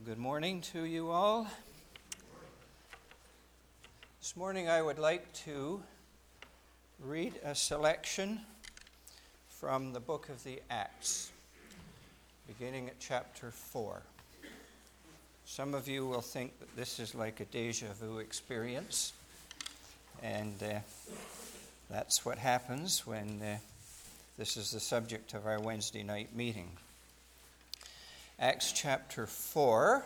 Good morning to you all. This morning I would like to read a selection from the book of the Acts, beginning at chapter 4. Some of you will think that this is like a deja vu experience, and that's what happens when this is the subject of our Wednesday night meeting. Acts chapter 4,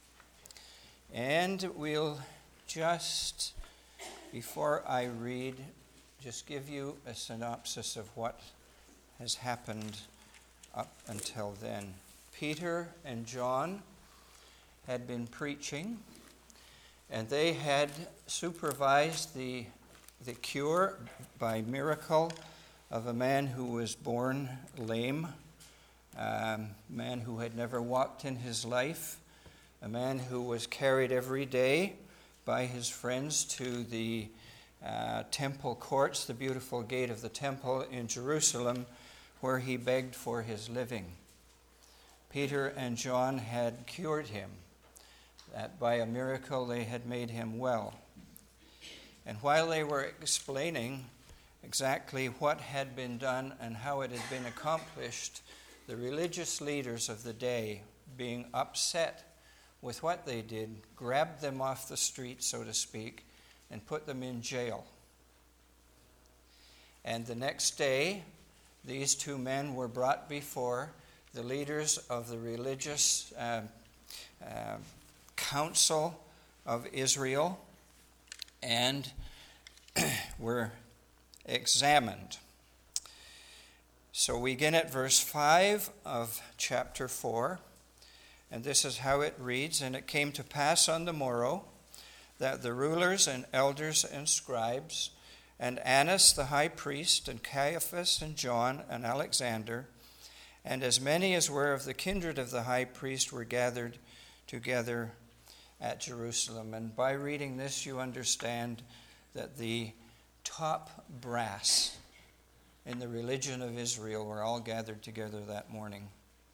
and we'll just, before I read, just give you a synopsis of what has happened up until then. Peter and John had been preaching, and they had supervised the cure by miracle of a man who was born lame, a man who had never walked in his life, a man who was carried every day by his friends to the temple courts, the beautiful gate of the temple in Jerusalem, where he begged for his living. Peter and John had cured him, that by a miracle they had made him well. And while they were explaining exactly what had been done and how it had been accomplished, the religious leaders of the day, being upset with what they did, grabbed them off the street, so to speak, and put them in jail. And the next day, these two men were brought before the leaders of the religious council of Israel and were examined. So we begin at verse 5 of chapter 4, and this is how it reads. And it came to pass on the morrow that the rulers and elders and scribes, and Annas the high priest, and Caiaphas, and John, and Alexander, and as many as were of the kindred of the high priest were gathered together at Jerusalem. And by reading this, you understand that the top brass in the religion of Israel were all gathered together that morning.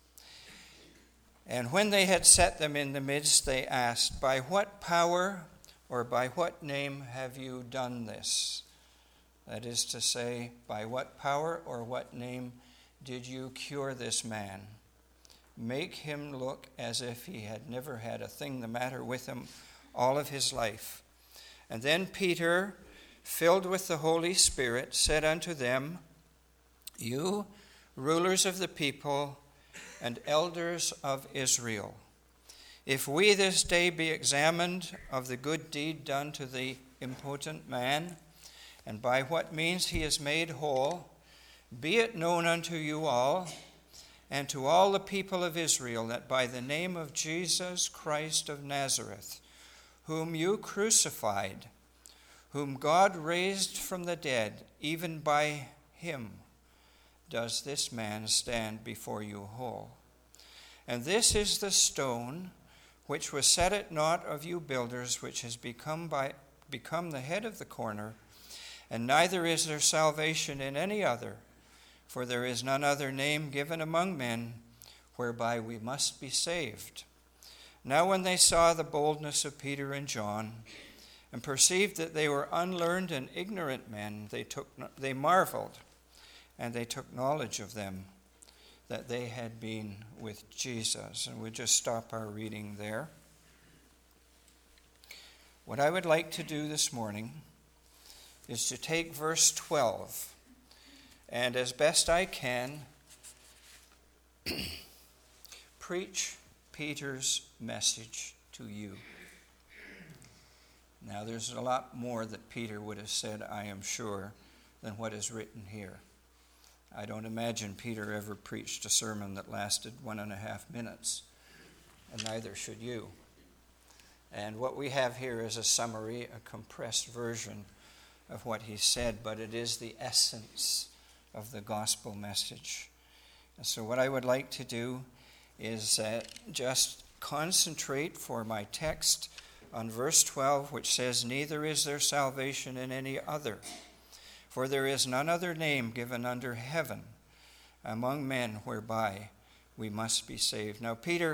And when they had set them in the midst, they asked, "By what power or by what name have you done this?" That is to say, by what power or what name did you cure this man? Make him look as if he had never had a thing the matter with him all of his life. And then Peter, filled with the Holy Spirit, said unto them, "You rulers of the people and elders of Israel, if we this day be examined of the good deed done to the impotent man, and by what means he is made whole, be it known unto you all, and to all the people of Israel, that by the name of Jesus Christ of Nazareth, whom you crucified, whom God raised from the dead, even by him does this man stand before you whole. And this is the stone which was set at naught of you builders, which has become the head of the corner. And neither is there salvation in any other, for there is none other name given among men whereby we must be saved." Now when they saw the boldness of Peter and John, and perceived that they were unlearned and ignorant men, they marveled, and they took knowledge of them, that they had been with Jesus. And we'll just stop our reading there. What I would like to do this morning is to take verse 12, and as best I can, preach Peter's message to you. Now, there's a lot more that Peter would have said, I am sure, than what is written here. I don't imagine Peter ever preached a sermon that lasted 1.5 minutes, and neither should you. And what we have here is a summary, a compressed version of what he said, but it is the essence of the gospel message. And so what I would like to do is just concentrate for my text on verse 12, which says, "Neither is there salvation in any other, for there is none other name given under heaven among men whereby we must be saved." Now, Peter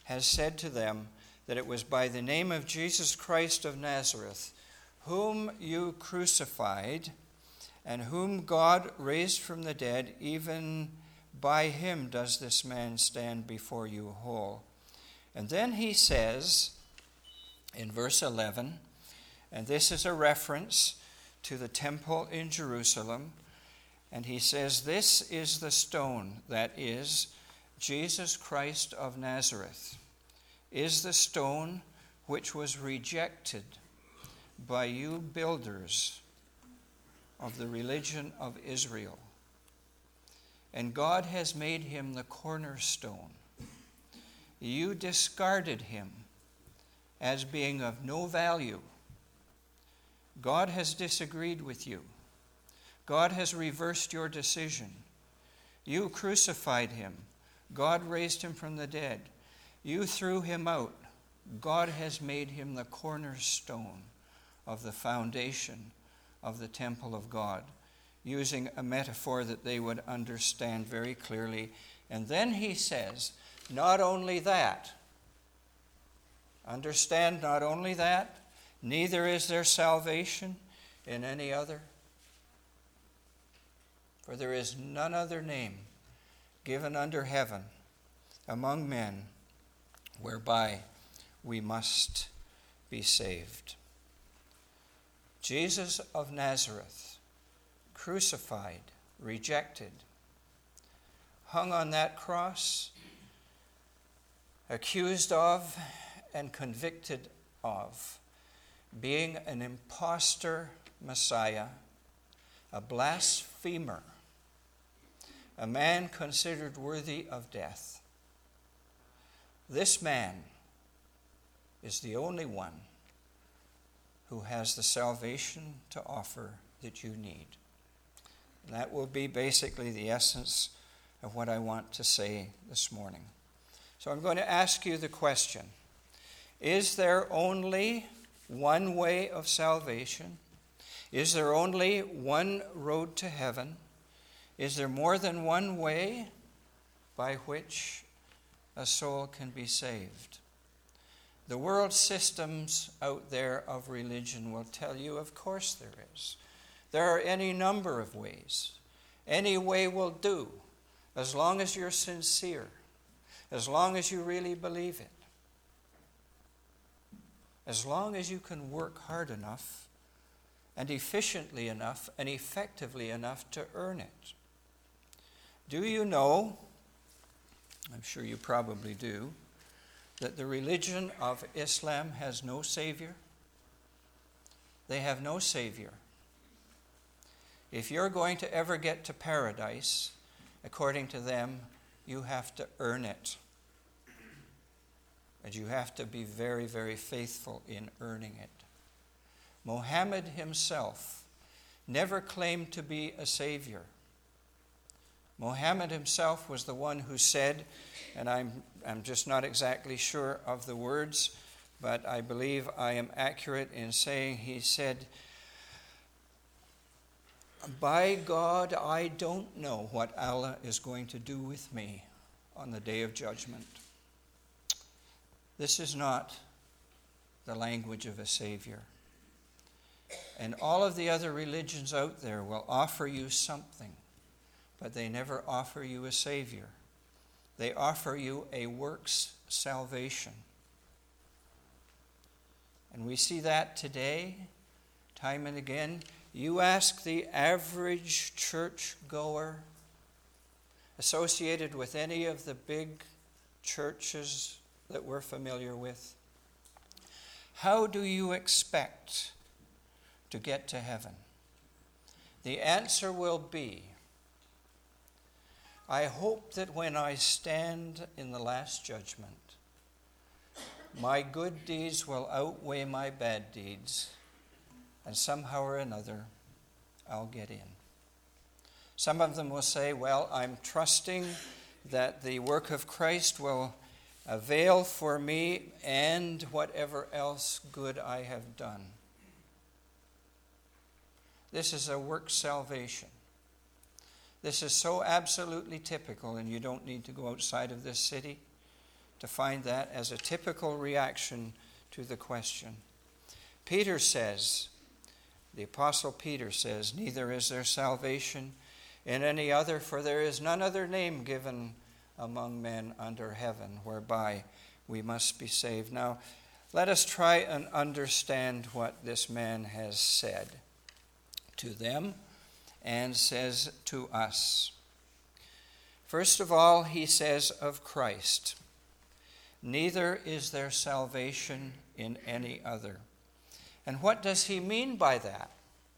has said to them that it was by the name of Jesus Christ of Nazareth, whom you crucified, and whom God raised from the dead, even by him does this man stand before you whole. And then he says in verse 11, and this is a reference to the temple in Jerusalem, and he says, this is the stone, that is, Jesus Christ of Nazareth, is the stone which was rejected by you builders of the religion of Israel. And God has made him the cornerstone. You discarded him as being of no value. God has disagreed with you. God has reversed your decision. You crucified him. God raised him from the dead. You threw him out. God has made him the cornerstone of the foundation of the temple of God, using a metaphor that they would understand very clearly. And then he says, not only that, understand, not only that, neither is there salvation in any other, for there is none other name given under heaven among men whereby we must be saved. Jesus of Nazareth, crucified, rejected, hung on that cross, accused of and convicted of being an impostor Messiah, a blasphemer, a man considered worthy of death. This man is the only one who has the salvation to offer that you need. And that will be basically the essence of what I want to say this morning. So I'm going to ask you the question, is there only one way of salvation? Is there only one road to heaven? Is there more than one way by which a soul can be saved? The world systems out there of religion will tell you, of course there is. There are any number of ways. Any way will do, as long as you're sincere, as long as you really believe it, as long as you can work hard enough and efficiently enough and effectively enough to earn it. Do you know, I'm sure you probably do, that the religion of Islam has no savior? They have no savior. If you're going to ever get to paradise, according to them, you have to earn it. And you have to be very, very faithful in earning it. Muhammad himself never claimed to be a savior. Muhammad himself was the one who said, and I'm just not exactly sure of the words, but I believe I am accurate in saying he said, "By God, I don't know what Allah is going to do with me on the day of judgment." This is not the language of a savior. And all of the other religions out there will offer you something, but they never offer you a savior. They offer you a works salvation. And we see that today, time and again. You ask the average church goer associated with any of the big churches that we're familiar with, how do you expect to get to heaven? The answer will be, I hope that when I stand in the last judgment, my good deeds will outweigh my bad deeds, and somehow or another, I'll get in. Some of them will say, well, I'm trusting that the work of Christ will avail for me and whatever else good I have done. This is a work salvation. This is so absolutely typical, and you don't need to go outside of this city to find that as a typical reaction to the question. Peter says, the Apostle Peter says, "Neither is there salvation in any other, for there is none other name given among men under heaven whereby we must be saved." Now, let us try and understand what this man has said to them and says to us. First of all, he says of Christ, "Neither is there salvation in any other." And what does he mean by that?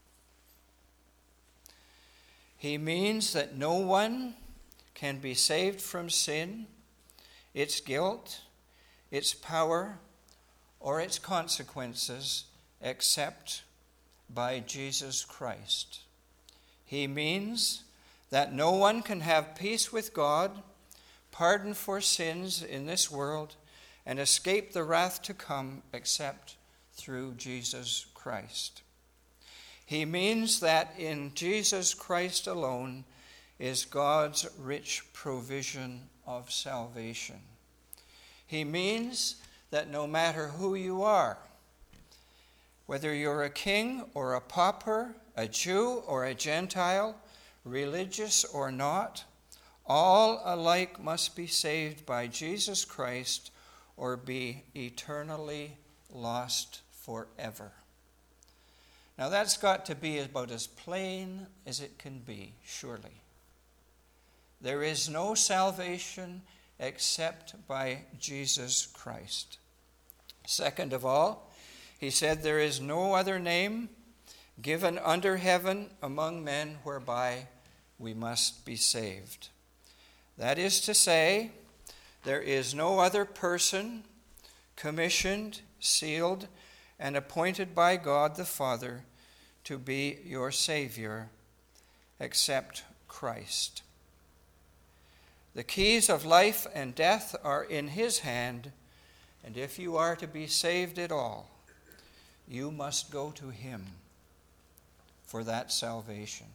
He means that no one can be saved from sin, its guilt, its power, or its consequences except by Jesus Christ. He means that no one can have peace with God, pardon for sins in this world, and escape the wrath to come except through Jesus Christ. He means that in Jesus Christ alone is God's rich provision of salvation. He means that no matter who you are, whether you're a king or a pauper, a Jew or a Gentile, religious or not, all alike must be saved by Jesus Christ or be eternally lost forever. Now that's got to be about as plain as it can be, surely. There is no salvation except by Jesus Christ. Second of all, he said there is no other name given under heaven among men whereby we must be saved. That is to say, there is no other person commissioned, sealed, and appointed by God the Father to be your Savior except Christ. The keys of life and death are in his hand, and if you are to be saved at all, you must go to him for that salvation.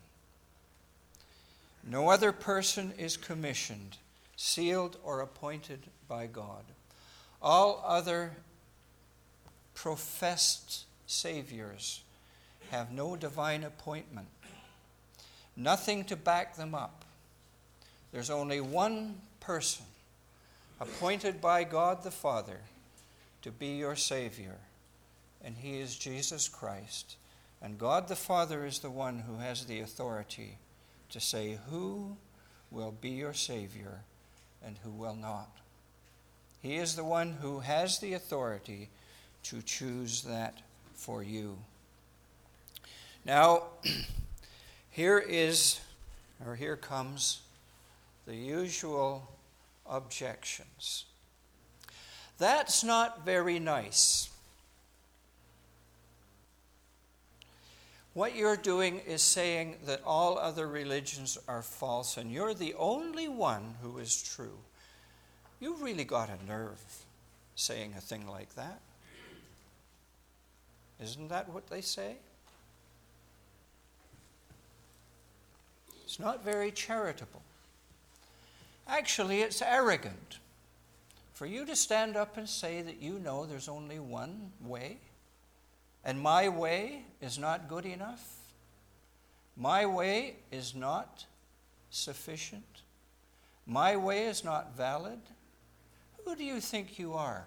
No other person is commissioned, sealed, or appointed by God. All other professed saviors have no divine appointment, nothing to back them up. There's only one person appointed by God the Father to be your Savior, and he is Jesus Christ. And God the Father is the one who has the authority to say who will be your Savior and who will not. He is the one who has the authority to choose that for you. Now, here comes the usual objections. That's not very nice. What you're doing is saying that all other religions are false and you're the only one who is true. You've really got a nerve saying a thing like that. Isn't that what they say? It's not very charitable. Actually, it's arrogant for you to stand up and say that you know there's only one way, and my way is not good enough. My way is not sufficient. My way is not valid. Who do you think you are?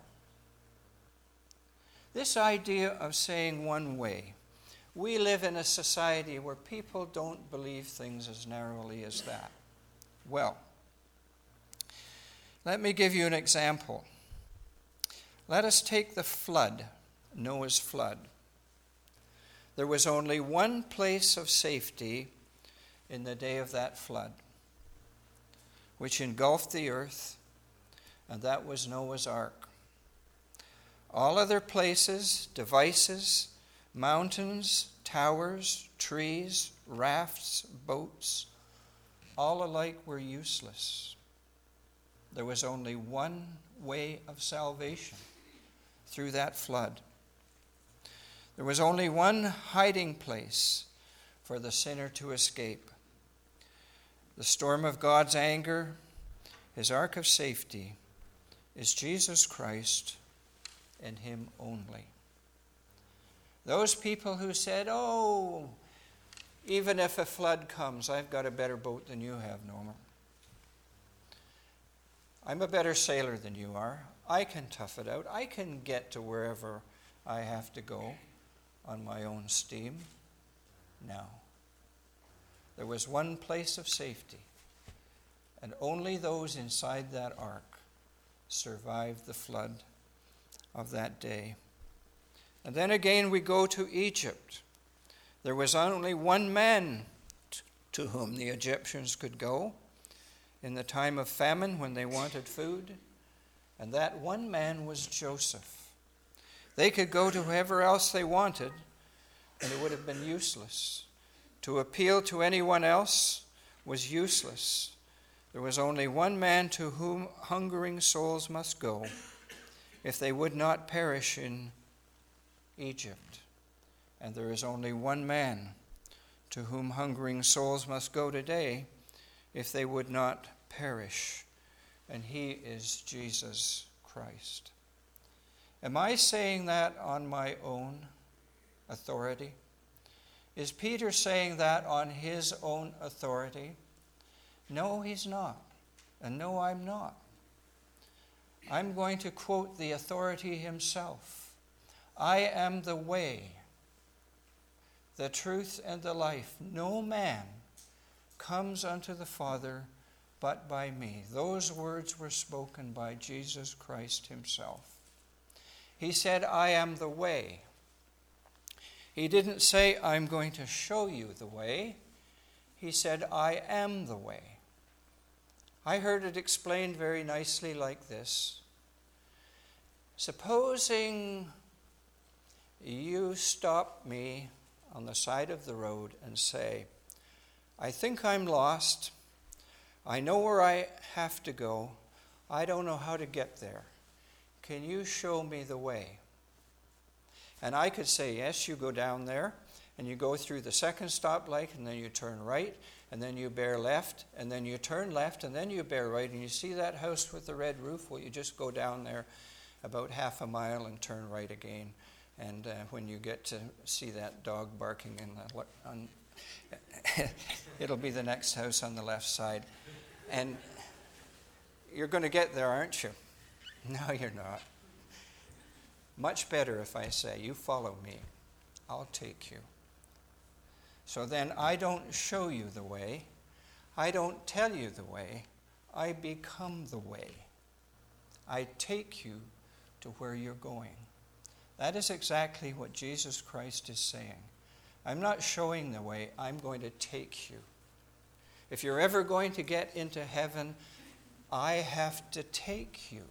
This idea of saying one way. We live in a society where people don't believe things as narrowly as that. Well, let me give you an example. Let us take the flood, Noah's flood. There was only one place of safety in the day of that flood, which engulfed the earth, and that was Noah's ark. All other places, devices, mountains, towers, trees, rafts, boats, all alike were useless. There was only one way of salvation through that flood. There was only one hiding place for the sinner to escape. The storm of God's anger, his ark of safety, is Jesus Christ and him only. Those people who said, oh, even if a flood comes, I've got a better boat than you have, Norman. I'm a better sailor than you are. I can tough it out. I can get to wherever I have to go on my own steam. No. There was one place of safety, and only those inside that ark survived the flood of that day. And then again we go to Egypt. There was only one man to whom the Egyptians could go in the time of famine when they wanted food, and that one man was Joseph. They could go to whoever else they wanted, and it would have been useless. To appeal to anyone else was useless. There was only one man to whom hungering souls must go if they would not perish in Egypt. And there is only one man to whom hungering souls must go today if they would not perish, and he is Jesus Christ. Am I saying that on my own authority? Is Peter saying that on his own authority? No, he's not. And no, I'm not. I'm going to quote the authority himself. I am the way, the truth, and the life. No man comes unto the Father but by me. Those words were spoken by Jesus Christ himself. He said, I am the way. He didn't say, I'm going to show you the way. He said, I am the way. I heard it explained very nicely like this. Supposing you stop me on the side of the road and say, I think I'm lost. I know where I have to go. I don't know how to get there. Can you show me the way? And I could say, yes, you go down there, and you go through the second stoplight, and then you turn right, and then you bear left, and then you turn left, and then you bear right, and you see that house with the red roof? Well, you just go down there about half a mile and turn right again. And when you get to see that dog barking it'll be the next house on the left side. And you're going to get there, aren't you? No, you're not. Much better if I say, you follow me, I'll take you. So then I don't show you the way. I don't tell you the way. I become the way. I take you to where you're going. That is exactly what Jesus Christ is saying. I'm not showing the way, I'm going to take you. If you're ever going to get into heaven, I have to take you.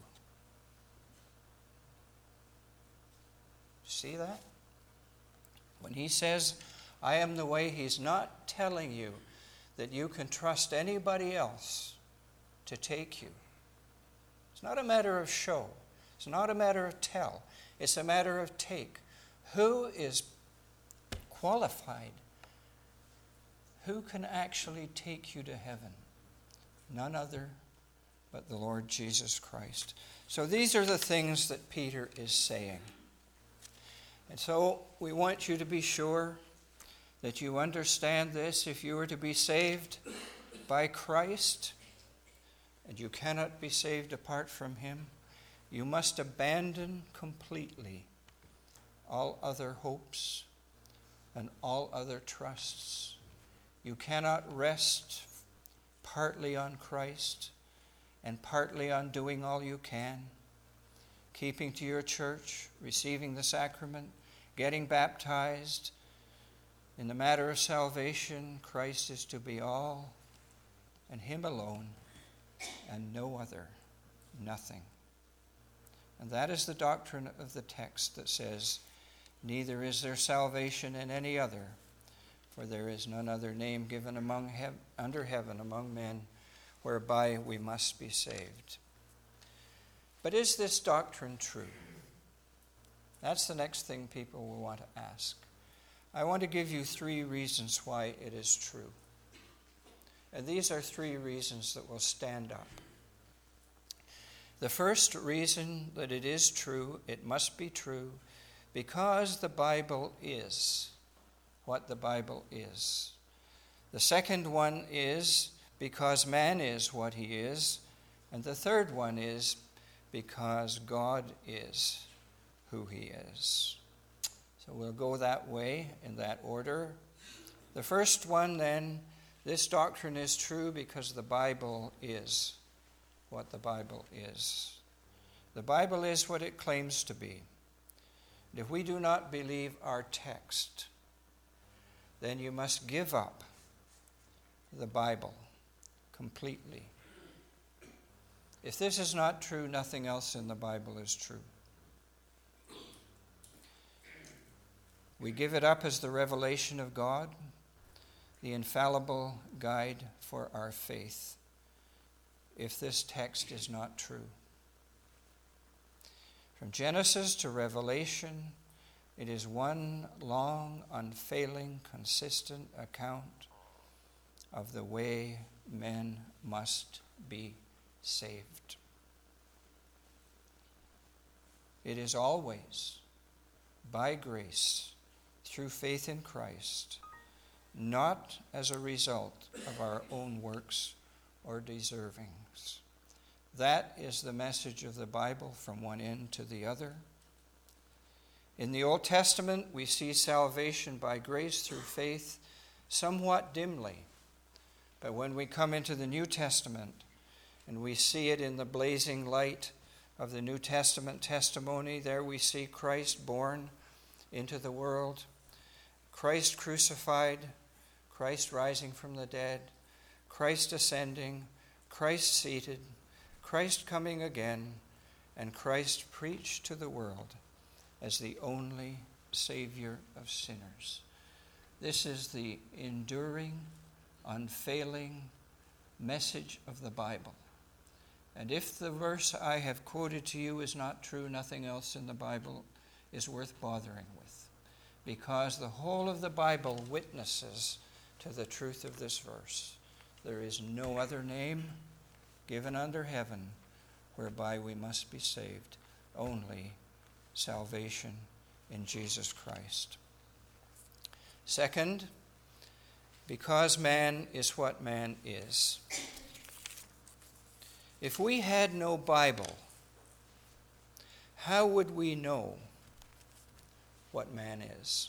See that? When he says, I am the way, he's not telling you that you can trust anybody else to take you. It's not a matter of show. It's not a matter of tell. It's a matter of take. Who is qualified? Who can actually take you to heaven? None other but the Lord Jesus Christ. So these are the things that Peter is saying. And so we want you to be sure that you understand this. If you are to be saved by Christ, and you cannot be saved apart from him, you must abandon completely all other hopes and all other trusts. You cannot rest partly on Christ and partly on doing all you can, keeping to your church, receiving the sacrament, getting baptized. In the matter of salvation, Christ is to be all, and him alone, and no other, nothing. And that is the doctrine of the text that says, neither is there salvation in any other, for there is none other name given under heaven among men whereby we must be saved. But is this doctrine true? That's the next thing people will want to ask. I want to give you 3 reasons why it is true. And these are 3 reasons that will stand up. The first reason that it is true, it must be true, because the Bible is what the Bible is. The second one is because man is what he is. And the third one is because God is who he is. So we'll go that way, in that order. The first one then, this doctrine is true because the Bible is what the Bible is. The Bible is what it claims to be. And if we do not believe our text, then you must give up the Bible completely. If this is not true, nothing else in the Bible is true. We give it up as the revelation of God, the infallible guide for our faith, if this text is not true. From Genesis to Revelation, it is one long, unfailing, consistent account of the way men must be saved. It is always by grace, through faith in Christ, not as a result of our own works or deservings. That is the message of the Bible from one end to the other. In the Old Testament, we see salvation by grace through faith somewhat dimly. But when we come into the New Testament and we see it in the blazing light of the New Testament testimony, there we see Christ born into the world, Christ crucified, Christ rising from the dead, Christ ascending, Christ seated, Christ coming again, and Christ preached to the world as the only Savior of sinners. This is the enduring, unfailing message of the Bible. And if the verse I have quoted to you is not true, nothing else in the Bible is worth bothering with, because the whole of the Bible witnesses to the truth of this verse. There is no other name given under heaven whereby we must be saved, only salvation in Jesus Christ. Second, because man is what man is. If we had no Bible, how would we know what man is?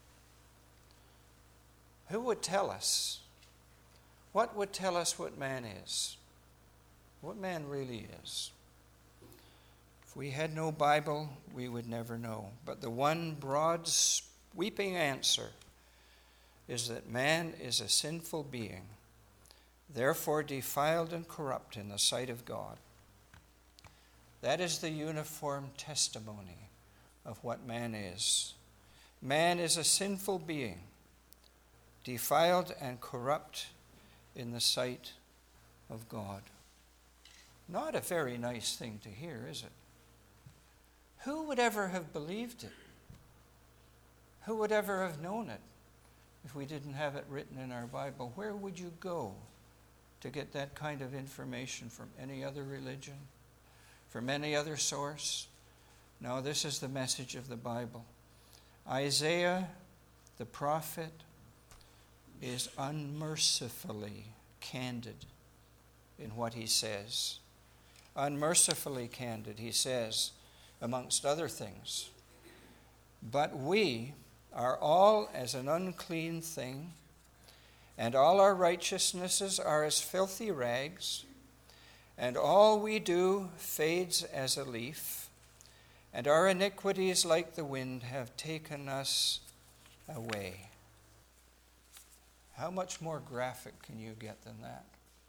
Who would tell us? What would tell us what man is? What man really is? If we had no Bible, we would never know. But the one broad, sweeping answer is that man is a sinful being, therefore defiled and corrupt in the sight of God. That is the uniform testimony of what man is. Man is a sinful being, defiled and corrupt in the sight of God. Not a very nice thing to hear, is it? Who would ever have believed it? Who would ever have known it if we didn't have it written in our Bible? Where would you go to get that kind of information from any other religion, from any other source? No, this is the message of the Bible. Isaiah, the prophet, is unmercifully candid in what he says. Unmercifully candid, he says, amongst other things, but we are all as an unclean thing, and all our righteousnesses are as filthy rags, and all we do fades as a leaf, and our iniquities like the wind have taken us away. How much more graphic can you get than that?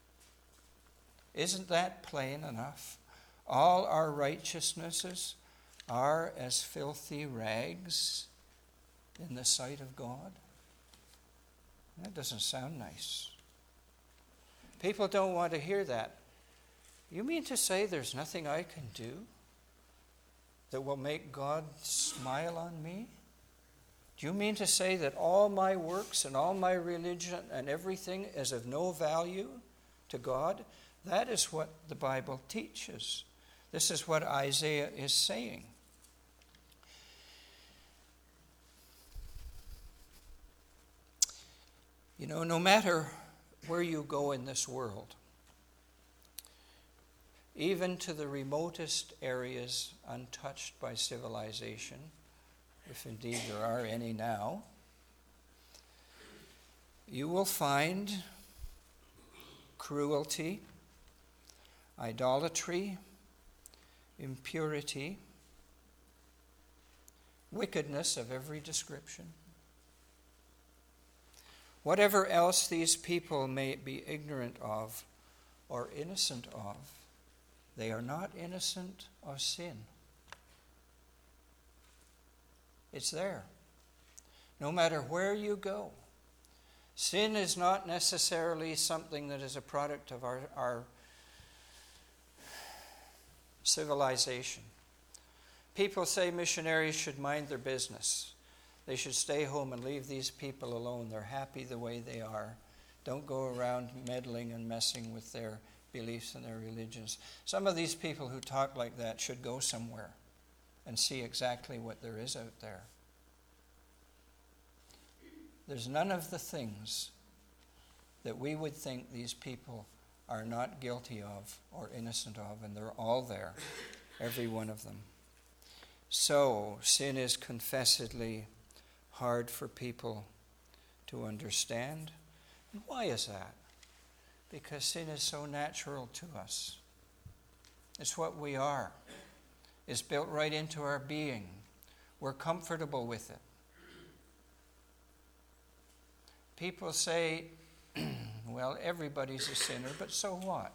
Isn't that plain enough? All our righteousnesses are as filthy rags in the sight of God. That doesn't sound nice. People don't want to hear that. You mean to say there's nothing I can do that will make God smile on me? Do you mean to say that all my works and all my religion and everything is of no value to God? That is what the Bible teaches, This is what Isaiah is saying. You know, no matter where you go in this world, even to the remotest areas untouched by civilization, if indeed there are any now, you will find cruelty, idolatry, impurity, wickedness of every description. Whatever else these people may be ignorant of or innocent of, they are not innocent of sin. It's there. No matter where you go. Sin is not necessarily something that is a product of our civilization. People say missionaries should mind their business. They should stay home and leave these people alone. They're happy the way they are. Don't go around meddling and messing with their beliefs and their religions. Some of these people who talk like that should go somewhere and see exactly what there is out there. There's none of the things that we would think these people are not guilty of or innocent of, and they're all there, every one of them. So, sin is confessedly hard for people to understand. And why is that? Because sin is so natural to us. It's what we are. It's built right into our being. We're comfortable with it. People say, well, everybody's a sinner, but so what?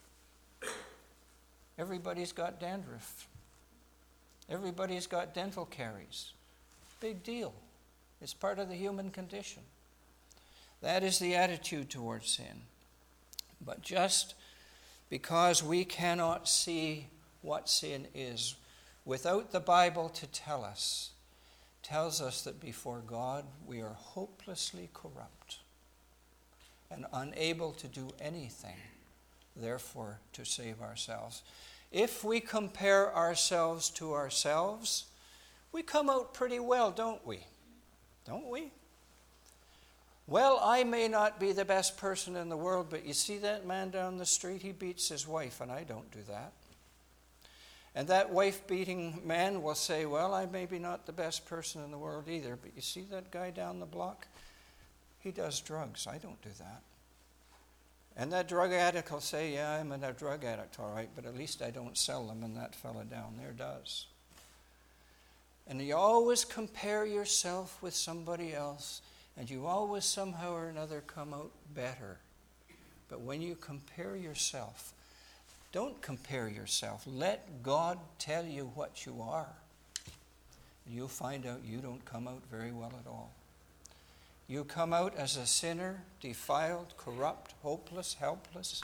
Everybody's got dandruff. Everybody's got dental caries. Big deal. It's part of the human condition. That is the attitude towards sin. But just because we cannot see what sin is without the Bible to tell us, tells us that before God we are hopelessly corrupt and unable to do anything, therefore, to save ourselves. If we compare ourselves to ourselves, we come out pretty well, don't we? Don't we? Well, I may not be the best person in the world, but you see that man down the street? He beats his wife, and I don't do that. And that wife-beating man will say, well, I may be not the best person in the world either, but you see that guy down the block? He does drugs. I don't do that. And that drug addict will say, yeah, I'm a drug addict, all right, but at least I don't sell them, and that fella down there does. And you always compare yourself with somebody else, and you always somehow or another come out better. But when you compare yourself, don't compare yourself. Let God tell you what you are. And you'll find out you don't come out very well at all. You come out as a sinner, defiled, corrupt, hopeless, helpless.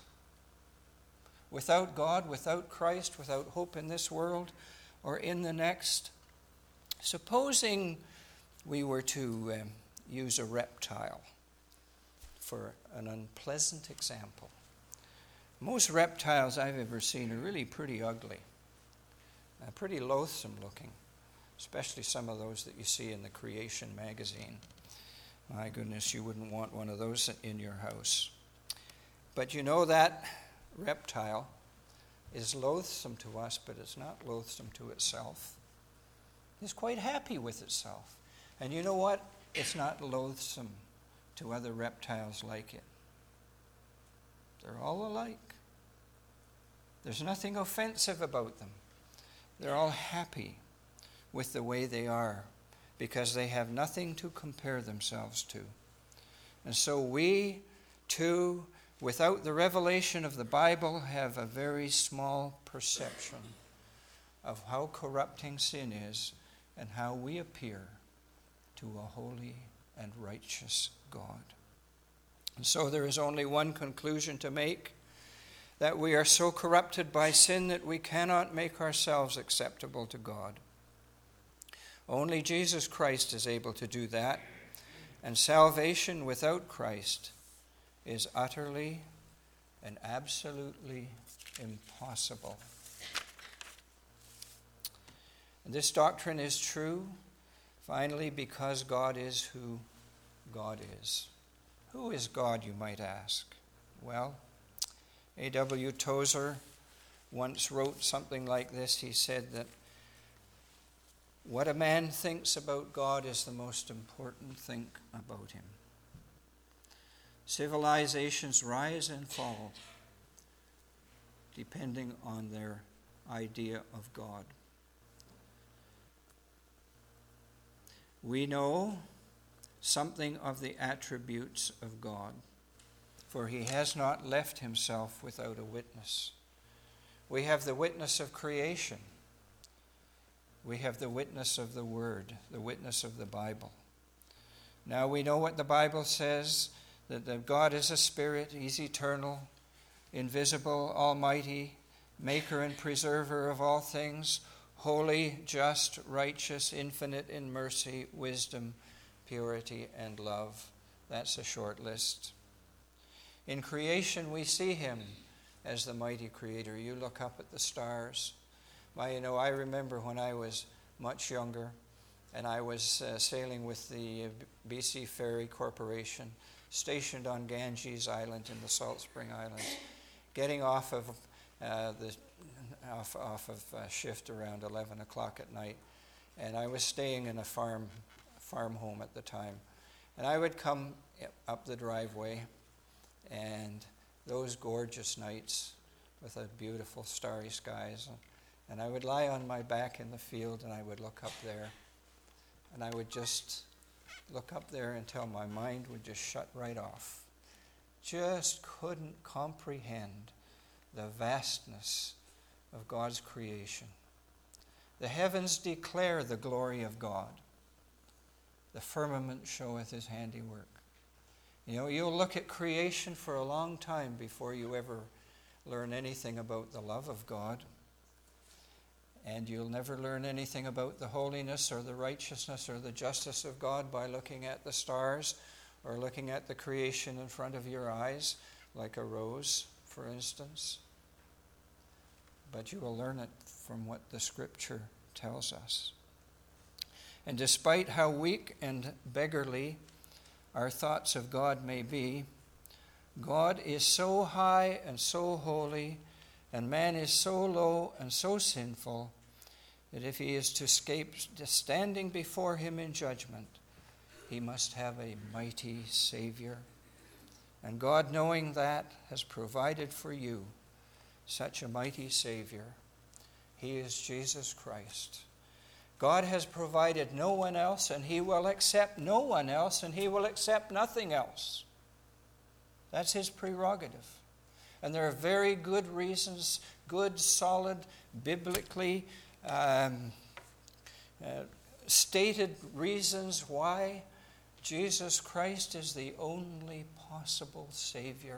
Without God, without Christ, without hope in this world or in the next. Supposing we were to use a reptile for an unpleasant example. Most reptiles I've ever seen are really pretty ugly, pretty loathsome looking, especially some of those that you see in the Creation magazine. My goodness, you wouldn't want one of those in your house. But you know that reptile is loathsome to us, but it's not loathsome to itself. It's quite happy with itself. And you know what? It's not loathsome to other reptiles like it. They're all alike. There's nothing offensive about them. They're all happy with the way they are because they have nothing to compare themselves to. And so we, too, without the revelation of the Bible, have a very small perception of how corrupting sin is and how we appear to a holy and righteous God. And so there is only one conclusion to make, that we are so corrupted by sin that we cannot make ourselves acceptable to God. Only Jesus Christ is able to do that, and salvation without Christ is utterly and absolutely impossible. And this doctrine is true, finally, because God is who God is. Who is God, you might ask? Well, A.W. Tozer once wrote something like this. He said that what a man thinks about God is the most important thing about him. Civilizations rise and fall depending on their idea of God. We know something of the attributes of God, for he has not left himself without a witness. We have the witness of creation. We have the witness of the Word, the witness of the Bible. Now we know what the Bible says, that God is a spirit, he's eternal, invisible, almighty, maker and preserver of all things, holy, just, righteous, infinite in mercy, wisdom, purity, and love. That's a short list. In creation, we see him as the mighty creator. You look up at the stars. I remember when I was much younger, and I was sailing with the BC Ferry Corporation, stationed on Ganges Island in the Salt Spring Islands, getting off of shift around 11 o'clock at night, and I was staying in a farm home at the time, and I would come up the driveway, and those gorgeous nights with the beautiful starry skies, and I would lie on my back in the field, and I would look up there, and I would just look up there until my mind would just shut right off. Just couldn't comprehend the vastness of God's creation. The heavens declare the glory of God. The firmament showeth his handiwork. You'll look at creation for a long time before you ever learn anything about the love of God. And you'll never learn anything about the holiness or the righteousness or the justice of God by looking at the stars or looking at the creation in front of your eyes, like a rose, for instance. But you will learn it from what the Scripture tells us. And despite how weak and beggarly our thoughts of God may be, God is so high and so holy, and man is so low and so sinful, that if he is to escape standing before him in judgment, he must have a mighty Savior. And God, knowing that, has provided for you such a mighty Savior. He is Jesus Christ. God has provided no one else, and he will accept no one else, and he will accept nothing else. That's his prerogative. And there are very good reasons, good, solid, biblically stated reasons why Jesus Christ is the only possible Savior.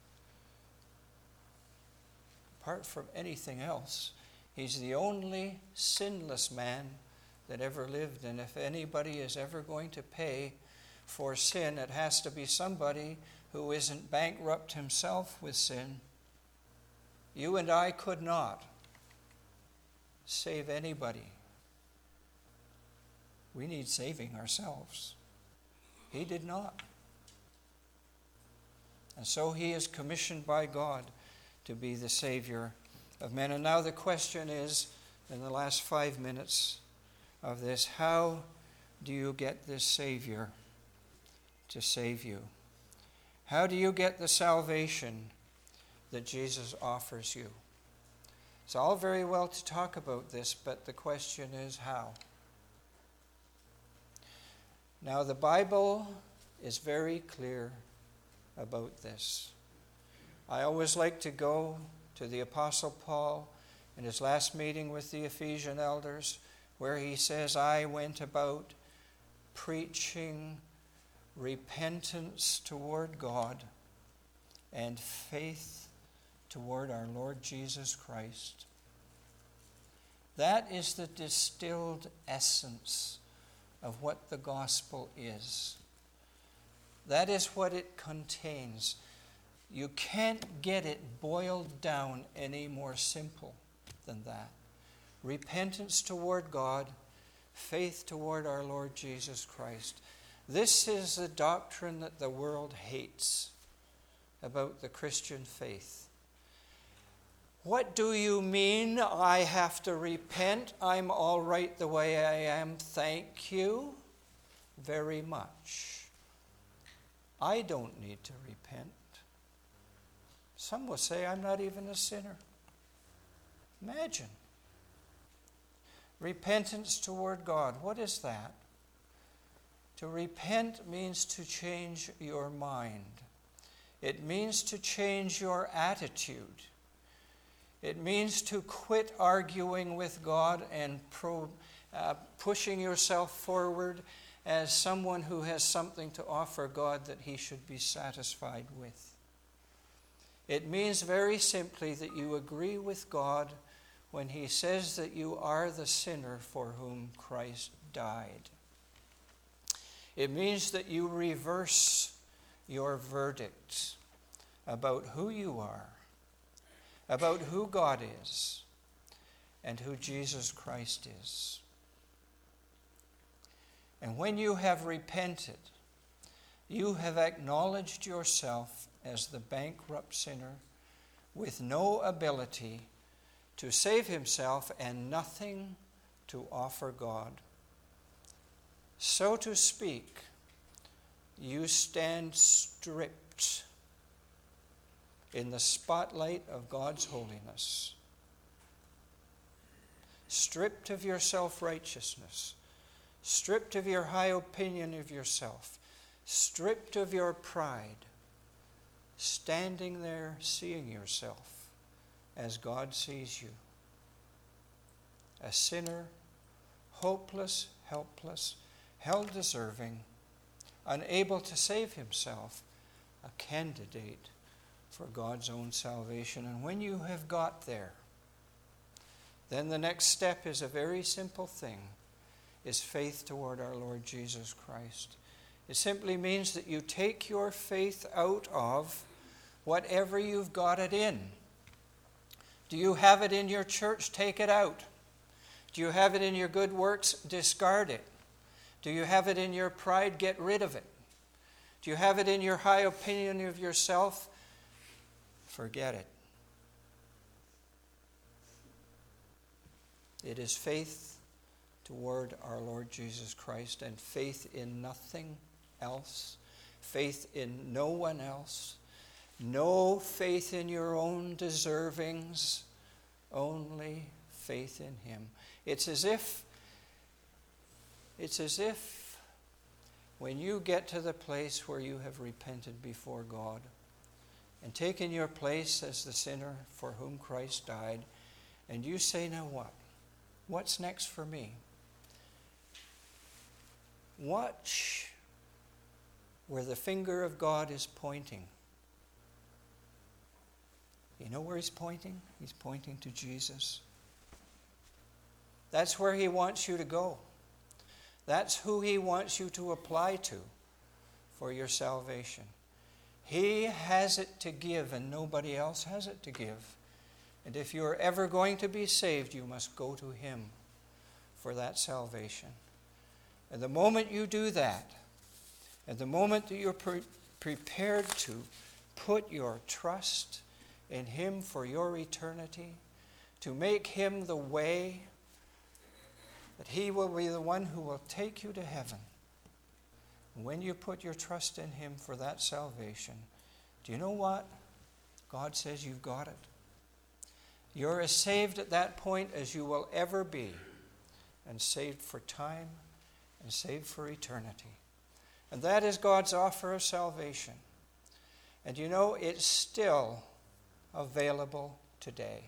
Apart from anything else, he's the only sinless man that ever lived. And if anybody is ever going to pay for sin, it has to be somebody who isn't bankrupt himself with sin. You and I could not save anybody. We need saving ourselves. He did not. And so he is commissioned by God to be the Savior of men. And now the question is, in the last 5 minutes of this, how do you get this Savior to save you? How do you get the salvation that Jesus offers you? It's all very well to talk about this, but the question is how? Now, the Bible is very clear about this. I always like to go to the Apostle Paul in his last meeting with the Ephesian elders, where he says, I went about preaching repentance toward God and faith toward our Lord Jesus Christ. That is the distilled essence of what the gospel is. That is what it contains. You can't get it boiled down any more simple than that. repentance toward God, faith toward our Lord Jesus Christ. This is the doctrine that the world hates about the Christian faith. What do you mean I have to repent? I'm all right the way I am, thank you very much. I don't need to repent. Some will say I'm not even a sinner. Imagine. Repentance toward God. What is that? To repent means to change your mind. It means to change your attitude. It means to quit arguing with God and pushing yourself forward as someone who has something to offer God that he should be satisfied with. It means very simply that you agree with God when he says that you are the sinner for whom Christ died. It means that you reverse your verdict about who you are, about who God is, and who Jesus Christ is. And when you have repented, you have acknowledged yourself as the bankrupt sinner with no ability to save himself and nothing to offer God. So to speak, you stand stripped in the spotlight of God's holiness, stripped of your self-righteousness, stripped of your high opinion of yourself, stripped of your pride, standing there seeing yourself as God sees you. A sinner, hopeless, helpless, hell deserving, unable to save himself, a candidate for God's own salvation. And when you have got there, then the next step is a very simple thing, is faith toward our Lord Jesus Christ. It simply means that you take your faith out of whatever you've got it in. Do you have it in your church? Take it out. Do you have it in your good works? Discard it. Do you have it in your pride? Get rid of it. Do you have it in your high opinion of yourself? Forget it. It is faith toward our Lord Jesus Christ and faith in nothing else, faith in no one else, no faith in your own deservings, only faith in him. It's as if when you get to the place where you have repented before God and taken your place as the sinner for whom Christ died, and you say, now what? What's next for me? Watch where the finger of God is pointing. You know where he's pointing? He's pointing to Jesus. That's where he wants you to go. That's who he wants you to apply to for your salvation. He has it to give and nobody else has it to give. And if you're ever going to be saved, you must go to him for that salvation. And the moment you do that, and the moment that you're prepared to put your trust in him for your eternity, to make him the way, that he will be the one who will take you to heaven. When you put your trust in him for that salvation, do you know what? God says you've got it. You're as saved at that point as you will ever be, and saved for time and saved for eternity. And that is God's offer of salvation. And you know, it's still available today.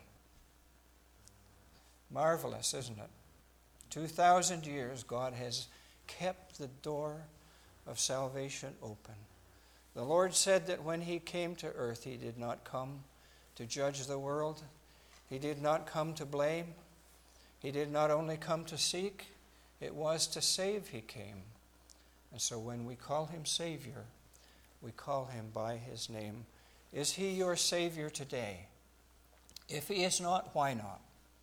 Marvelous, isn't it? 2,000 years, God has kept the door of salvation open. The Lord said that when he came to earth, he did not come to judge the world. He did not come to blame. He did not only come to seek, it was to save he came. And so when we call him Savior, we call him by his name. Is he your Savior today? If he is not, why not?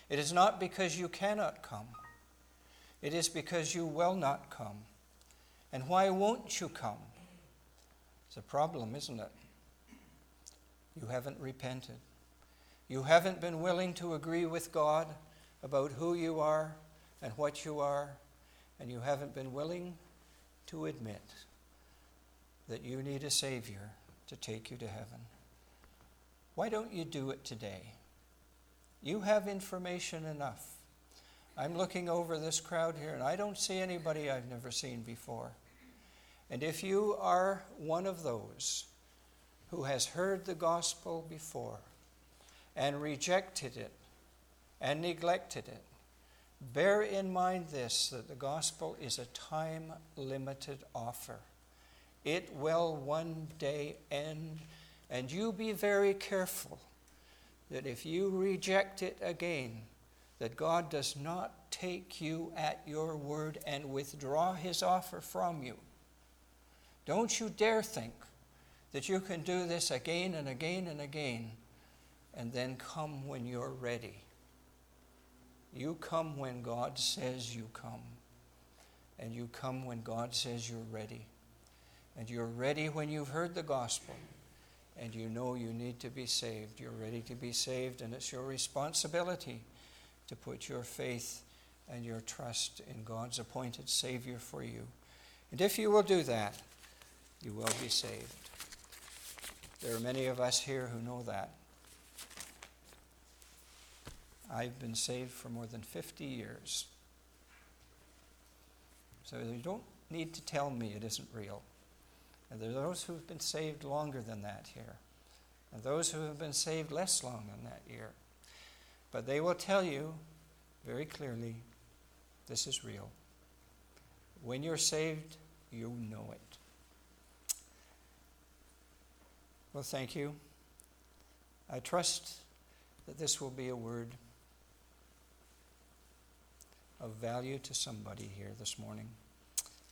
It is not because you cannot come. It is because you will not come. And why won't you come? It's a problem, isn't it? You haven't repented. You haven't been willing to agree with God about who you are and what you are, and you haven't been willing to admit that you need a Savior to take you to heaven. Why don't you do it today? You have information enough. I'm looking over this crowd here, and I don't see anybody I've never seen before. And if you are one of those who has heard the gospel before and rejected it and neglected it, bear in mind this, that the gospel is a time-limited offer. It will one day end, and you be very careful that if you reject it again, that God does not take you at your word and withdraw his offer from you. Don't you dare think that you can do this again and again and again and then come when you're ready. You come when God says you come. And you come when God says you're ready. And you're ready when you've heard the gospel. And you know you need to be saved. You're ready to be saved, and it's your responsibility to put your faith and your trust in God's appointed Savior for you. And if you will do that, you will be saved. There are many of us here who know that. I've been saved for more than 50 years. So you don't need to tell me it isn't real. And there are those who have been saved longer than that here. And those who have been saved less long than that year. But they will tell you very clearly, this is real. When you're saved, you know it. Well, thank you. I trust that this will be a word of value to somebody here this morning.